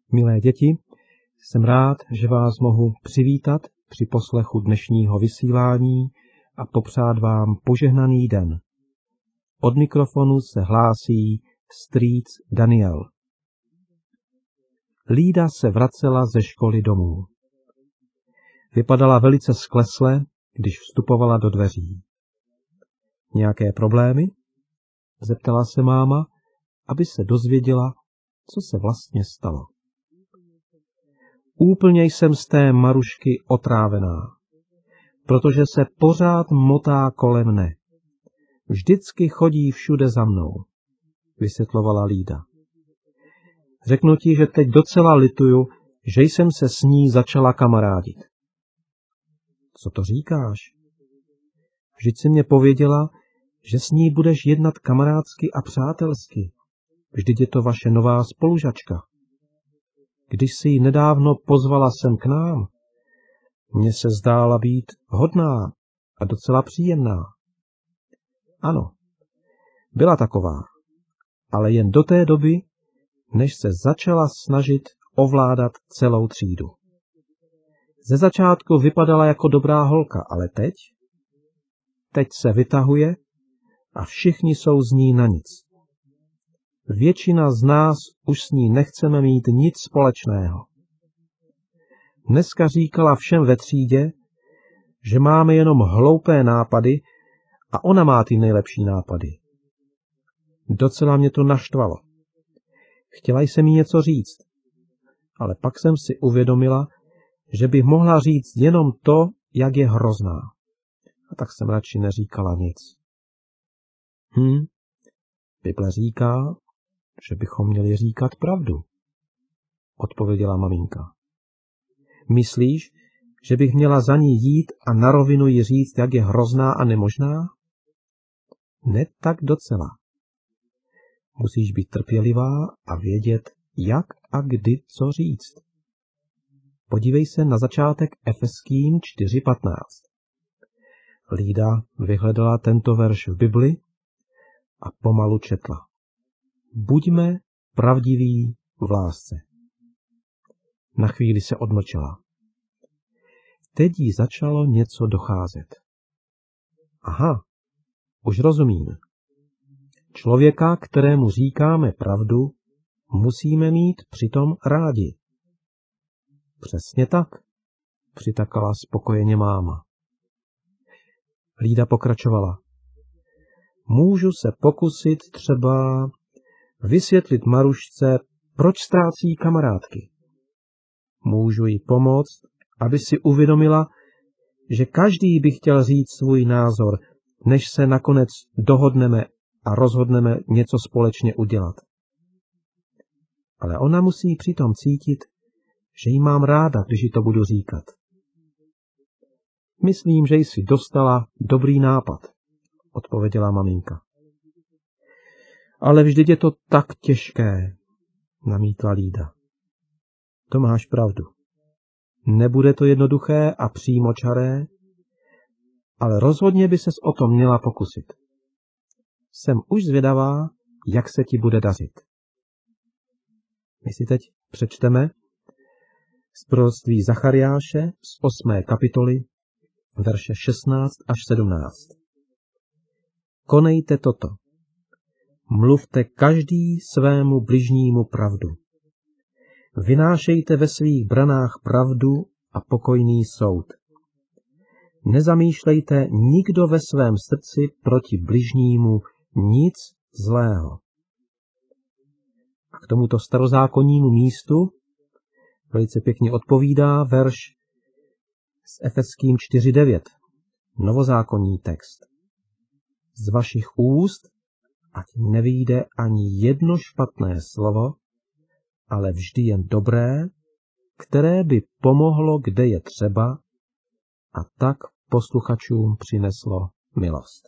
Milé děti, jsem rád, že vás mohu přivítat při poslechu dnešního vysílání a popřát vám požehnaný den. Od mikrofonu se hlásí strýc Daniel. Lída se vracela ze školy domů. Vypadala velice sklesle, když vstupovala do dveří. Nějaké problémy? Zeptala se máma, aby se dozvěděla, co se vlastně stalo. Úplně jsem z té Marušky otrávená, protože se pořád motá kolem mne. Vždycky chodí všude za mnou, vysvětlovala Lída. Řeknu ti, že teď docela lituju, že jsem se s ní začala kamarádit. Co to říkáš? Vždyť si mě pověděla, že s ní budeš jednat kamarádsky a přátelsky. Vždyť je to vaše nová spolužačka. Když si ji nedávno pozvala sem k nám, mně se zdála být hodná a docela příjemná. Ano, byla taková, ale jen do té doby, než se začala snažit ovládat celou třídu. Ze začátku vypadala jako dobrá holka, ale teď se vytahuje a všichni jsou z ní na nic. Většina z nás už s ní nechceme mít nic společného. Dneska říkala všem ve třídě, že máme jenom hloupé nápady a ona má ty nejlepší nápady. Docela mě to naštvalo. Chtěla jsem jí něco říct, ale pak jsem si uvědomila, že bych mohla říct jenom to, jak je hrozná. A tak jsem radši neříkala nic. Bible říká, že bychom měli říkat pravdu, odpověděla maminka. Myslíš, že bych měla za ní jít a na rovinu jí říct, jak je hrozná a nemožná? Ne tak docela. Musíš být trpělivá a vědět, jak a kdy co říct. Podívej se na začátek Efeským 4.15. Lída vyhledala tento verš v Bibli a pomalu četla. Buďme pravdiví v lásce. Na chvíli se odmlčela. Teď jí začalo něco docházet. Aha, už rozumím. Člověka, kterému říkáme pravdu, musíme mít přitom rádi. Přesně tak, přitakala spokojeně máma. Lída pokračovala. Můžu se pokusit třeba vysvětlit Marušce, proč ztrácí kamarádky. Můžu jí pomoct, aby si uvědomila, že každý by chtěl říct svůj názor, než se nakonec dohodneme a rozhodneme něco společně udělat. Ale ona musí přitom cítit, že jí mám ráda, když jí to budu říkat. Myslím, že jsi dostala dobrý nápad, odpověděla maminka. Ale vždyť je to tak těžké, namítla Lída. To máš pravdu. Nebude to jednoduché a přímočaré, ale rozhodně by ses o to měla pokusit. Jsem už zvědavá, jak se ti bude dařit. My si teď přečteme z proroctví Zachariáše z 8. kapitoly, verše 16 až 17. Konejte toto. Mluvte každý svému bližnímu pravdu. Vynášejte ve svých branách pravdu a pokojný soud. Nezamýšlejte nikdo ve svém srdci proti bližnímu nic zlého. A k tomuto starozákonnímu místu velice pěkně odpovídá verš z Efeským 4.9, novozákonní text. Z vašich úst ať nevyjde ani jedno špatné slovo, ale vždy jen dobré, které by pomohlo, kde je třeba, a tak posluchačům přineslo milost.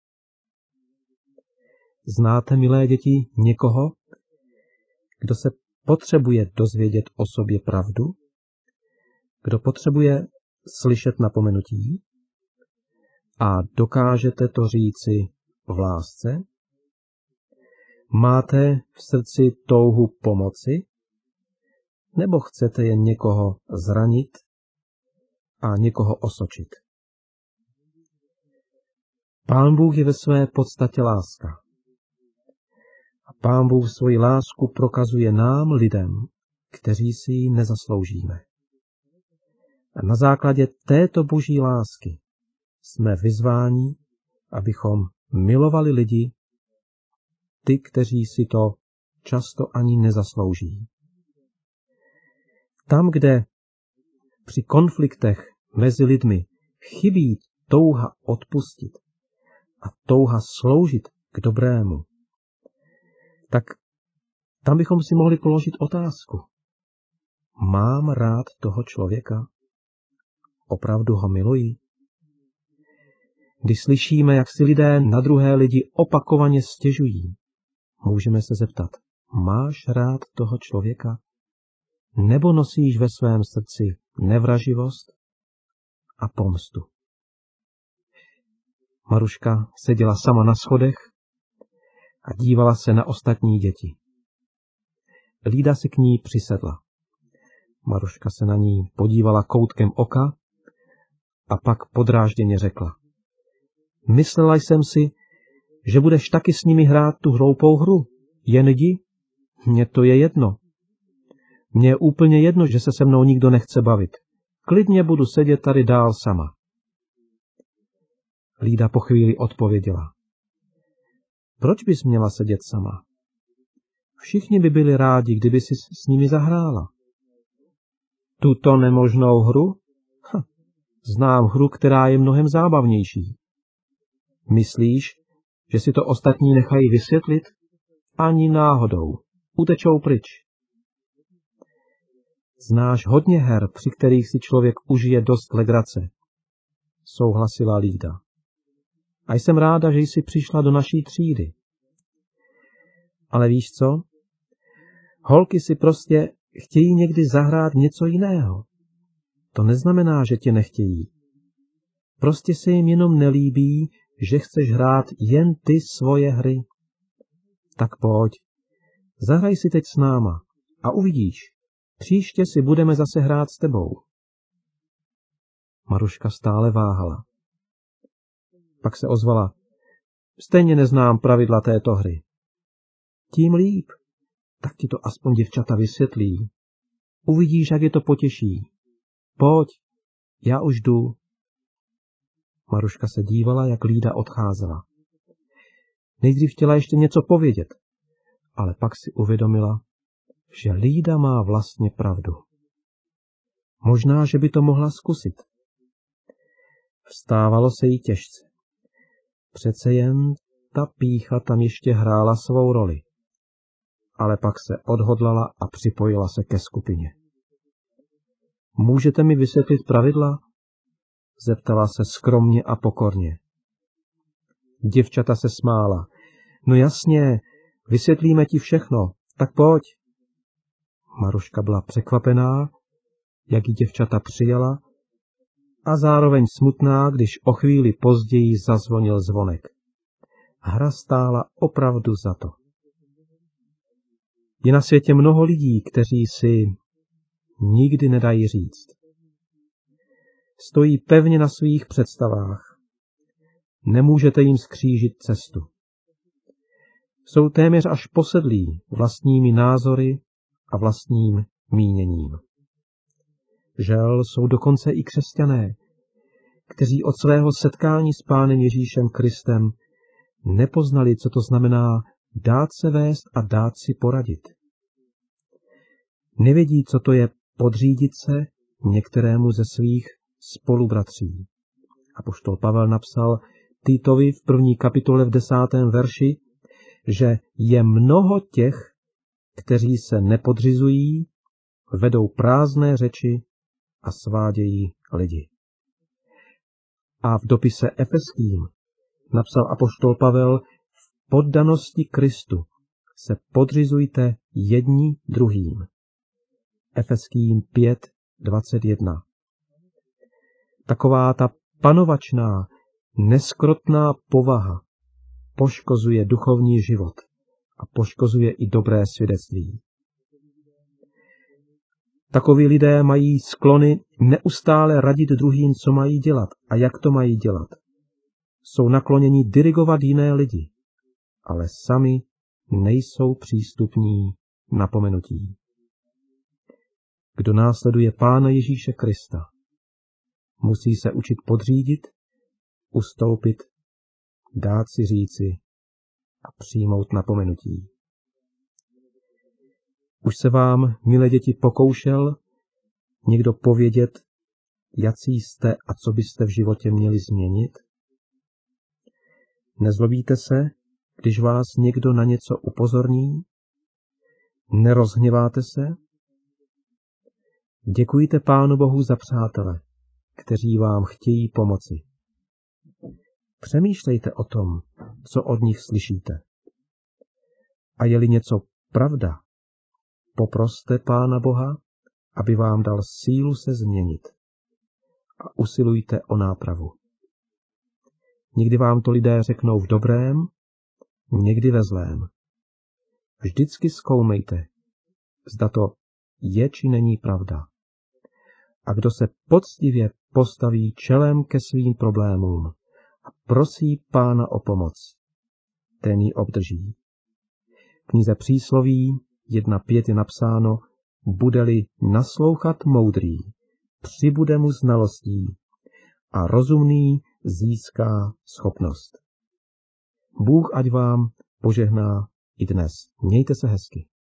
Znáte, milé děti, někoho, kdo se potřebuje dozvědět o sobě pravdu? Kdo potřebuje slyšet napomenutí? A dokážete to říci v lásce? Máte v srdci touhu pomoci? Nebo chcete jen někoho zranit a někoho osočit? Pán Bůh je ve své podstatě láska. A Pán Bůh svoji lásku prokazuje nám, lidem, kteří si ji nezasloužíme. A na základě této boží lásky jsme vyzváni, abychom milovali lidi, ty, kteří si to často ani nezaslouží. Tam, kde při konfliktech mezi lidmi chybí touha odpustit a touha sloužit k dobrému, tak tam bychom si mohli položit otázku. Mám rád toho člověka? Opravdu ho miluji? Když slyšíme, jak si lidé na druhé lidi opakovaně stěžují, můžeme se zeptat, máš rád toho člověka? Nebo nosíš ve svém srdci nevraživost a pomstu? Maruška seděla sama na schodech a dívala se na ostatní děti. Lída si k ní přisedla. Maruška se na ní podívala koutkem oka a pak podrážděně řekla. Myslela jsem si, že budeš taky s nimi hrát tu hloupou hru. Jen jdi, mně to je jedno. Mně je úplně jedno, že se mnou nikdo nechce bavit. Klidně budu sedět tady dál sama. Lída po chvíli odpověděla. Proč bys měla sedět sama? Všichni by byli rádi, kdyby si s nimi zahrála. Tuto nemožnou hru? Znám hru, která je mnohem zábavnější. Myslíš, že si to ostatní nechají vysvětlit? Ani náhodou. Utečou pryč. Znáš hodně her, při kterých si člověk užije dost legrace, souhlasila Lída. A jsem ráda, že jsi přišla do naší třídy. Ale víš co? Holky si prostě chtějí někdy zahrát něco jiného. To neznamená, že tě nechtějí. Prostě se jim jenom nelíbí, že chceš hrát jen ty svoje hry. Tak pojď, zahraj si teď s náma a uvidíš, příště si budeme zase hrát s tebou. Maruška stále váhala. Pak se ozvala. Stejně neznám pravidla této hry. Tím líp, tak ti to aspoň děvčata vysvětlí. Uvidíš, jak je to potěší. Pojď, já už jdu. Maruška se dívala, jak Lída odcházela. Nejdřív chtěla ještě něco povědět, ale pak si uvědomila, že Lída má vlastně pravdu. Možná, že by to mohla zkusit. Vstávalo se jí těžce. Přece jen ta pýcha tam ještě hrála svou roli. Ale pak se odhodlala a připojila se ke skupině. Můžete mi vysvětlit pravidla? Zeptala se skromně a pokorně. Děvčata se smála. No jasně, vysvětlíme ti všechno, tak pojď. Maruška byla překvapená, jak ji děvčata přijala, a zároveň smutná, když o chvíli později zazvonil zvonek. Hra stála opravdu za to. Je na světě mnoho lidí, kteří si nikdy nedají říct. Stojí pevně na svých představách. Nemůžete jim skřížit cestu. Jsou téměř až posedlí vlastními názory a vlastním míněním. Žel jsou dokonce i křesťané, kteří od svého setkání s Pánem Ježíšem Kristem nepoznali, co to znamená dát se vést a dát si poradit. Nevědí, co to je podřídit se některému ze svých spolubratří. Apoštol Pavel napsal Titovi v 1. kapitole v 10. verši, že je mnoho těch, kteří se nepodřizují, vedou prázdné řeči a svádějí lidi. A v dopise Efeským napsal apoštol Pavel, v poddanosti Kristu se podřizujte jedni druhým. Efeským 5:21. Taková ta panovačná, neskrotná povaha poškozuje duchovní život a poškozuje i dobré svědectví. Takoví lidé mají sklony neustále radit druhým, co mají dělat a jak to mají dělat. Jsou nakloněni dirigovat jiné lidi, ale sami nejsou přístupní napomenutí. Kdo následuje Pána Ježíše Krista, musí se učit podřídit, ustoupit, dát si říci a přijmout napomenutí. Už se vám, milé děti, pokoušel někdo povědět, jací jste a co byste v životě měli změnit? Nezlobíte se, když vás někdo na něco upozorní? Nerozhněváte se? Děkujte Pánu Bohu za přátele, kteří vám chtějí pomoci. Přemýšlejte o tom, co od nich slyšíte. A je-li něco pravda, poproste Pána Boha, aby vám dal sílu se změnit. A usilujte o nápravu. Někdy vám to lidé řeknou v dobrém, někdy ve zlém. Vždycky zkoumejte, zda to je či není pravda. A kdo se poctivě postaví čelem ke svým problémům a prosí Pána o pomoc, ten ji obdrží. V knize Přísloví 1:5 je napsáno: bude-li naslouchat moudrý, přibude mu znalostí a rozumný získá schopnost. Bůh ať vám požehná i dnes. Mějte se hezky.